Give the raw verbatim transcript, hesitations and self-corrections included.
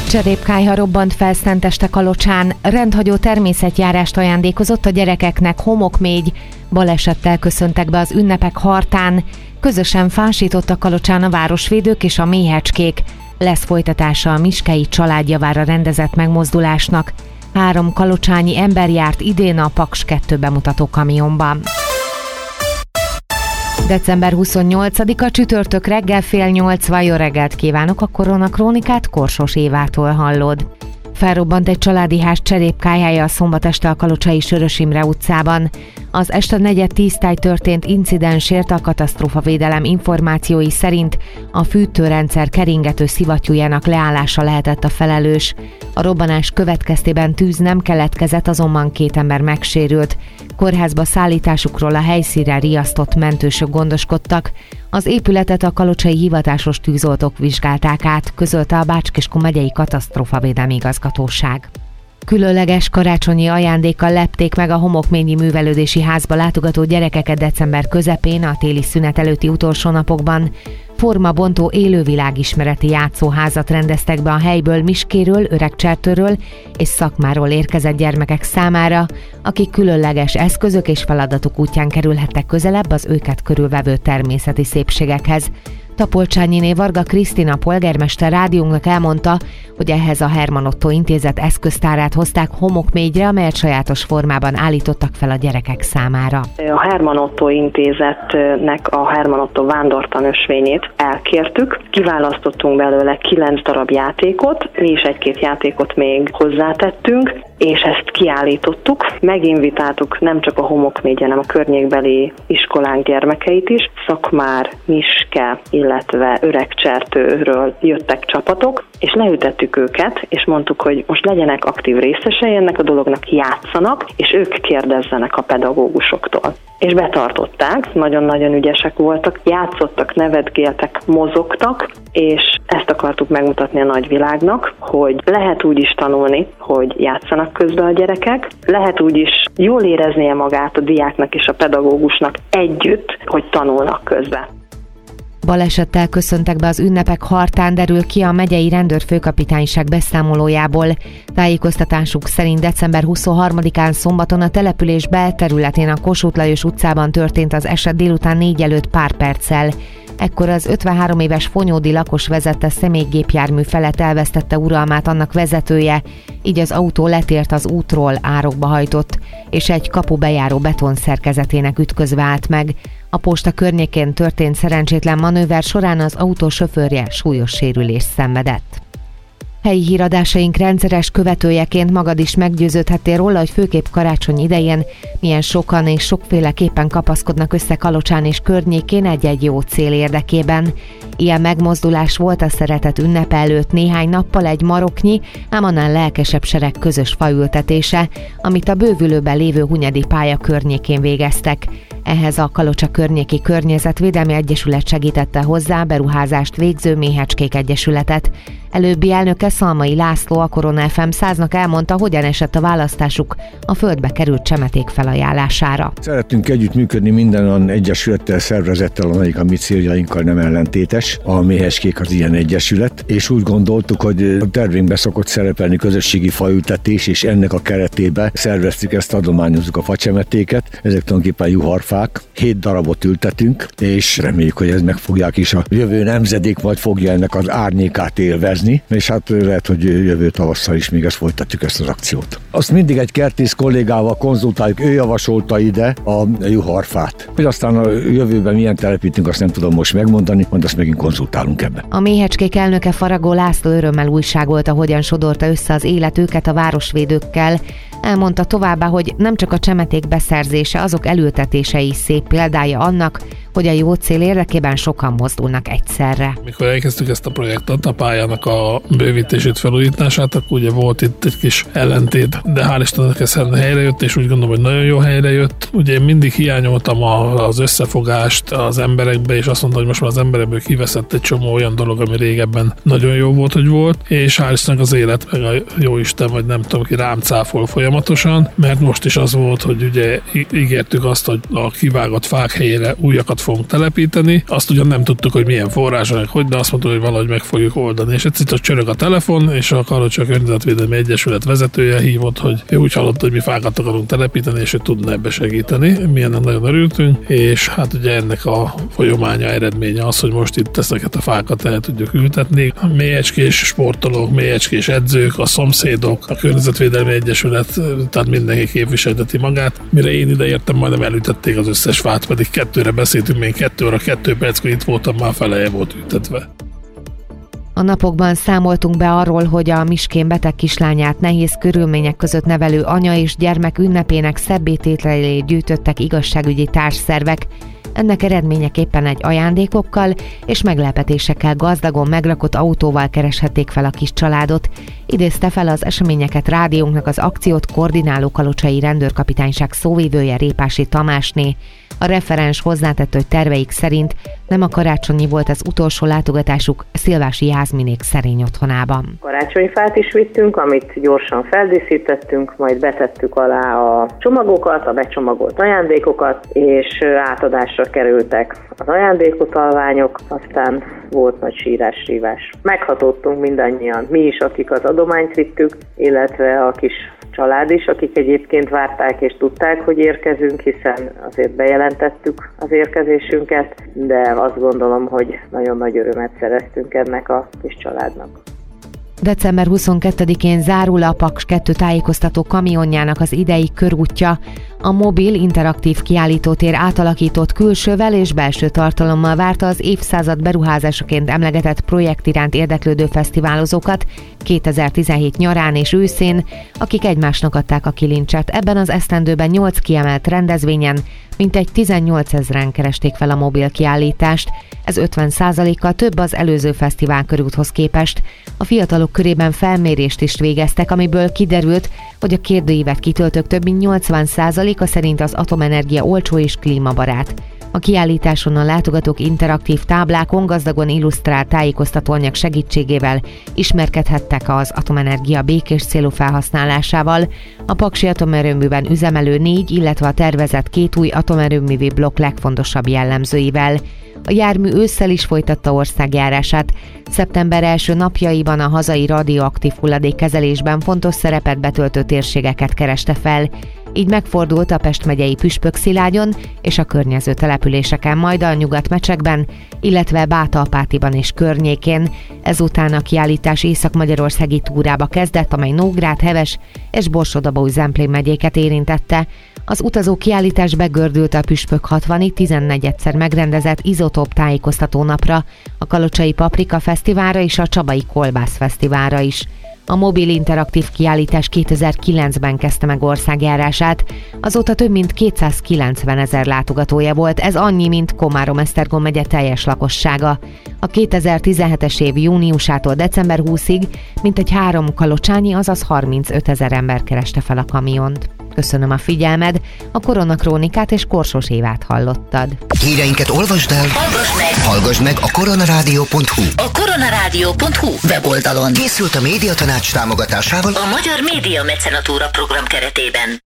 Cserépkályha robbant fel szenteste Kalocsán, rendhagyó természetjárást ajándékozott a gyerekeknek Homokmégy, balesettel köszöntek be az ünnepek Hartán, közösen fásítottak Kalocsán a városvédők és a méhecskék. Lesz folytatása a Miskei családjavára rendezett megmozdulásnak. Három kalocsányi ember járt idén a Paks kettő bemutató kamionban. december huszonnyolcadika csütörtök reggel fél nyolcvan. Jó reggelt kívánok, a Korona Krónikát Korsos Évától hallod. Felrobbant egy családi ház Cserépkályhája a szombat este a kalocsai Sörös Imre utcában. Az este negyed tíztáj történt incidensért a katasztrófavédelem információi szerint a fűtőrendszer keringető szivattyújának leállása lehetett a felelős. A robbanás következtében tűz nem keletkezett, azonban két ember megsérült. Kórházba szállításukról a helyszínre riasztott mentősök gondoskodtak. Az épületet a kalocsai hivatásos tűzoltók vizsgálták át, közölte a Bács-Kiskun megyei katasztrófavédelmi igazgatóság. Különleges karácsonyi ajándékkal lepték meg a Homokményi művelődési házba látogató gyerekeket december közepén, a téli szünet előtti utolsó napokban. Formabontó élővilágismereti játszóházat rendeztek be a helyből, Miskéről, Öregcsertőről és Szakmáról érkezett gyermekek számára, akik különleges eszközök és feladatok útján kerülhettek közelebb az őket körülvevő természeti szépségekhez. Tapolcsányiné Varga Krisztina polgármester rádiónknak elmondta, hogy ehhez a Herman Otto intézet eszköztárát hozták Homokmégyre, amelyet sajátos formában állítottak fel a gyerekek számára. A Herman Otto intézetnek a Herman Otto vándortanösvényét elkértük, kiválasztottunk belőle kilenc darab játékot, mi is egy-két játékot még hozzátettünk, és ezt kiállítottuk. Meginvitáltuk nem csak a Homokmégy, hanem a környékbeli iskolánk gyermekeit is, Szakmár, Miske, illetve Öregcsertőről jöttek csapatok, és leütettük őket, és mondtuk, hogy most legyenek aktív részesei ennek a dolognak, játszanak, és ők kérdezzenek a pedagógusoktól. És betartották, nagyon-nagyon ügyesek voltak, játszottak, nevetgéltek, mozogtak, és ezt akartuk megmutatni a nagyvilágnak, hogy lehet úgy is tanulni, hogy játszanak közben a gyerekek, lehet úgy is jól éreznie magát a diáknak és a pedagógusnak együtt, hogy tanulnak közben. Balesettel köszöntek be az ünnepek Hartán, derül ki a megyei rendőrfőkapitányság beszámolójából. Tájékoztatásuk szerint december huszonharmadikán szombaton a település belterületén a Kossuth Lajos utcában történt az eset délután négy előtt pár perccel. Ekkor az ötvenhárom éves fonyódi lakos vezette személygépjármű felett elvesztette uralmát annak vezetője, így az autó letért az útról, árokba hajtott, és egy kapu bejáró beton szerkezetének ütközve állt meg. A posta környékén történt szerencsétlen manőver során az autó sofőrje súlyos sérülést szenvedett. Helyi híradásaink rendszeres követőjeként magad is meggyőződhettél róla, hogy főképp karácsony idején milyen sokan és sokféleképpen kapaszkodnak össze Kalocsán és környékén egy-egy jó cél érdekében. Ilyen megmozdulás volt a szeretet ünnepe előtt néhány nappal egy maroknyi, ám annál lelkesebb sereg közös faültetése, amit a bővülőben lévő Hunyadi pálya környékén végeztek. Ehhez a Kalocsa környéki Környezetvédelmi Egyesület segítette hozzá beruházást végző Méhecskék Egyesületet. Előbbi elnöke Szalmai László a Korona ef em száznak elmondta, hogyan esett a választásuk a földbe került csemeték felajánlására. Szeretünk együttműködni minden olyan egyesülettel, szervezettel, amelyik a mi céljainkkal nem ellentétes. A Méhecskék az ilyen egyesület, és úgy gondoltuk, hogy a tervünkbe szokott szerepelni közösségi faültetés, és ennek a keretében szerveztük ezt, adományozzuk a facsemetéket. Ezek tulajdonképpen juharfák, hét darabot ültetünk, és reméljük, hogy ez megfogják is a jövő nemzedék, vagy fogja ennek az árnyékát élvezni, és hát lehet, hogy jövő tavasszal is még ezt folytatjuk, ezt az akciót. Azt mindig egy kertész kollégával konzultáljuk, ő javasolta ide a juharfát. Hogy aztán a jövőben milyen telepítünk, azt nem tudom most megmondani, majd azt megint konzultálunk ebben. A Méhecskék elnöke Faragó László örömmel újságolta, hogyan sodorta össze az élet őket a városvédőkkel. Elmondta továbbá, hogy nem csak a csemeték beszerzése, azok elültetése is szép példája annak, hogy a jó cél érdekében sokan mozdulnak egyszerre. Mikor elkezdtük ezt a projektet, a pályának a bővítését, felújítását, akkor ugye volt itt egy kis ellentét, de hál' Istennek ez helyre jött, és úgy gondolom, hogy nagyon jó helyre jött. Ugye én mindig hiányoltam az összefogást az emberekbe, és azt mondtam, hogy most már az emberekből kiveszett egy csomó olyan dolog, ami régebben nagyon jó volt, hogy volt, és hál' Istennek az élet, meg a jó Isten, vagy nem tudom ki, rám cáfol folyamatosan, folyamatosan, mert most is az volt, hogy ugye ígértük azt, hogy a kivágott fák helyére újakat fogunk telepíteni. Azt ugyan nem tudtuk, hogy milyen források, hogy, de azt mondtuk, hogy valahogy meg fogjuk oldani. És egyszer csak csörög a telefon, és a Kalocsa Környezetvédelmi Egyesület vezetője hívott, hogy ő úgy hallott, hogy mi fákat akarunk telepíteni, és ő tudna ebbe segíteni. Mi ennek nagyon örültünk, és hát ugye ennek a folyamánya eredménye az, hogy most itt ezeket a fákat el tudjuk ültetni. A mélyecskés sportolók, mélyecskés edzők, a szomszédok, a Környezetvédelmi Egyesület, tehát mindenki képviselteti magát. Mire én ide értem, majdnem elütették az összes fát, pedig kettőre beszéltünk, még kettő óra, kettő perckor itt voltam, már feleje volt ültetve. A napokban számoltunk be arról, hogy a Miskén beteg kislányát nehéz körülmények között nevelő anya és gyermek ünnepének szebbétételét gyűjtöttek igazságügyi társszervek. Ennek eredményeképpen egy ajándékokkal és meglepetésekkel gazdagon megrakott autóval kereshették fel a kis családot. Idézte fel az eseményeket rádiónknak az akciót koordináló kalocsai rendőrkapitányság szóvivője Répási Tamásné. A referens hozzátett, hogy terveik szerint nem a karácsonyi volt az utolsó látogatásuk Szilvási Jászminék szerény otthonában. Karácsonyfát is vittünk, amit gyorsan feldíszítettünk, majd betettük alá a csomagokat, a becsomagolt ajándékokat, és átadásra kerültek az ajándékutalványok, aztán volt nagy sírás-sívás. Meghatottunk mindannyian, mi is, akik az adományt vittük, illetve a kis család is, akik egyébként várták és tudták, hogy érkezünk, hiszen azért bejelentettük az érkezésünket, de azt gondolom, hogy nagyon nagy örömet szereztünk ennek a kis családnak. december huszonkettedikén zárul a Paks kettő tájékoztató kamionjának az idei körútja. A mobil interaktív kiállítótér átalakított külsővel és belső tartalommal várta az évszázad beruházásaként emlegetett projekt iránt érdeklődő fesztiválozókat kétezer-tizenhét nyarán és őszén, akik egymásnak adták a kilincset. Ebben az esztendőben nyolc kiemelt rendezvényen mintegy tizennyolcezren keresték fel a mobil kiállítást. Ez ötven százalékkal több az előző fesztivál körúthoz képest. A fiatalok körében felmérést is végeztek, amiből kiderült, hogy a kérdőívet kitöltők több mint nyolcvan százaléka szerint az atomenergia olcsó és klímabarát. A kiállításon a látogatók interaktív táblákon gazdagon illusztrált tájékoztatóanyag segítségével ismerkedhettek az atomenergia békés célú felhasználásával, a paksi atomerőműben üzemelő négy, illetve a tervezett két új atomerőművi blokk legfontosabb jellemzőivel. A jármű ősszel is folytatta országjárását. Szeptember első napjaiban a hazai radioaktív hulladékkezelésben fontos szerepet betöltő térségeket kereste fel. Így megfordult a Pest megyei Püspökszilágyon és a környező településeken, majd a Nyugat-Mecsekben, illetve Bátalpátiban és környékén. Ezután a kiállítás észak-magyarországi túrába kezdett, amely Nógrád, Heves és Borsod-Abaúj-Zemplén megyéket érintette. Az utazó kiállítás begördült a Püspök hatvanig tizennegyedszer megrendezett izotóp tájékoztató napra, a Kalocsai Paprika Fesztiválra és a Csabai Kolbász Fesztiválra is. A mobil interaktív kiállítás kétezer-kilencben kezdte meg országjárását, azóta több mint kétszázkilencven ezer látogatója volt, ez annyi, mint Komárom-Esztergom megye teljes lakossága. A kétezer-tizenhetes év júniusától december huszadikáig mintegy három kalocsányi, azaz harmincöt ezer ember kereste fel a kamiont. Köszönöm a figyelmed, a Koronakrónikát és Korsos Évát hallottad. Híreinket olvasd el, hallgass meg, hallgass meg a koronarádió pont hu. A koronarádió pont hu weboldalon Készült a Médiatanács támogatásával a Magyar Média Mecenatúra program keretében.